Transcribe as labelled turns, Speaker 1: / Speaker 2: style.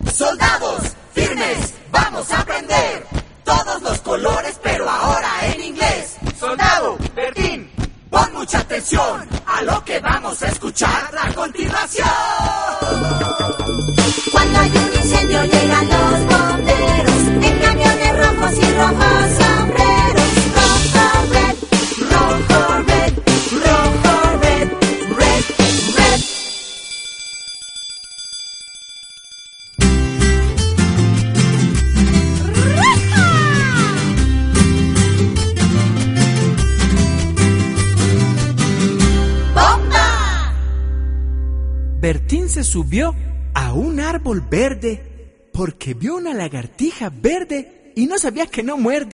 Speaker 1: Soldados, firmes, vamos a aprender todos los colores, pero ahora en inglés. Soldado, Bertín, pon mucha atención a lo que vamos a escuchar a continuación.
Speaker 2: Cuando hay un incendio llegan los bomberos en camiones rojos y rojos sombreros. Rojo, red, rojo, red, rojo, red, red, red. ¡Bomba!
Speaker 3: Bertín se subió a un árbol verde porque vio una lagartija verde y no sabía que no muerde.